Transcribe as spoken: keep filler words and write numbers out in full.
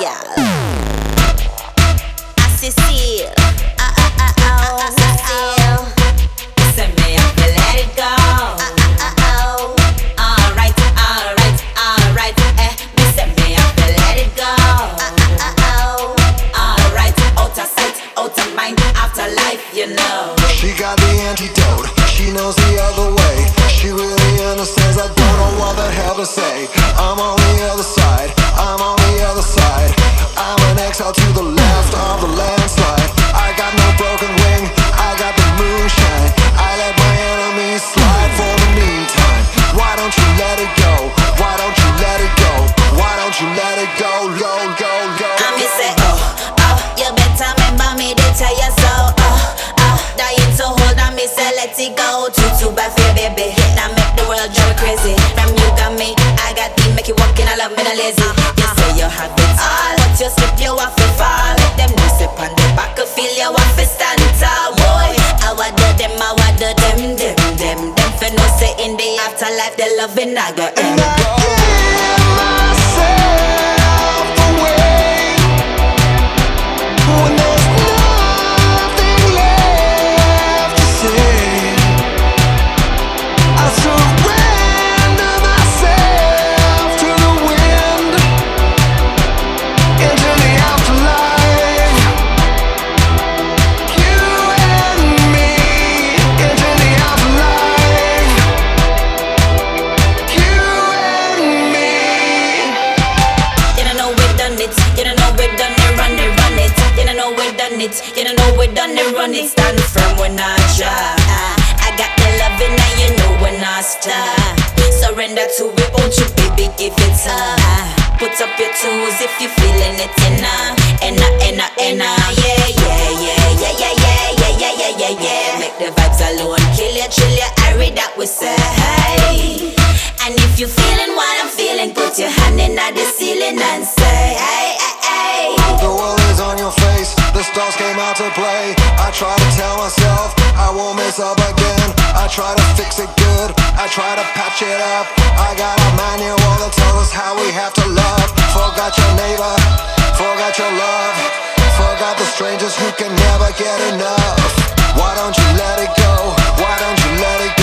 girl. I Cecile, ah ah ah oh, Cecile. Send me up to let it go. Ah ah ah oh. Alright, alright, alright. Eh, me send me up to let it go. Ah ah ah oh. Alright, out of sight, out of mind, afterlife, you know. She got the antidote, she knows the other way. She really understands, I don't know what the hell to say. I'm on the other side, I'm on the other side. I'm an exile to the left of the landslide. I got no broken wing, I got the moonshine. I let my enemies slide for the meantime. Why don't you let it go? Why don't you let it go? Why don't you let it go? Go, go, go. I me say oh, oh, you better remember me, they tell you so. Oh, oh, dying to hold on, me say let it go. Too, too bad for you, baby. Now make the world drive crazy. From you got me, I got me, make you walking, I love me, not lazy. You say you have it all, but you slip, you have to fall. Let them know slip on the back, I feel you have to stand tall, boy. I want do them, I want do them, them, them. Them for no say in the afterlife, the loving I got And end. I give myself away when there's nothing left to say. I surrender myself to the wind, into the afterlife. You and me, into the afterlife. You and me. You don't know we done it. You don't know we done it. Run it, run it. You don't know we done it. You don't know we done it. Run it. Stand firm when I try. I got the loving and you know when I start. Surrender to it, won't you, baby? Give it up. Put up your tools if you feeling it. Inna, inna, inna, inna. Yeah, yeah, yeah, yeah, yeah, yeah, yeah, yeah, yeah, yeah, yeah. Make the vibes alone, kill you, chill you. I read that we say. Hey. And if you feeling what I'm feeling, put your hand in at the ceiling and say, hey, hey, hey. The world is on your face, the stars came out to play. I try to tell myself I won't mess up again. I try to fix it good, I try to patch it up. I got a manual that tells us how we have to love. Forgot your neighbor, forgot your love. Forgot the strangers who can never get enough. Why don't you let it go? Why don't you let it go?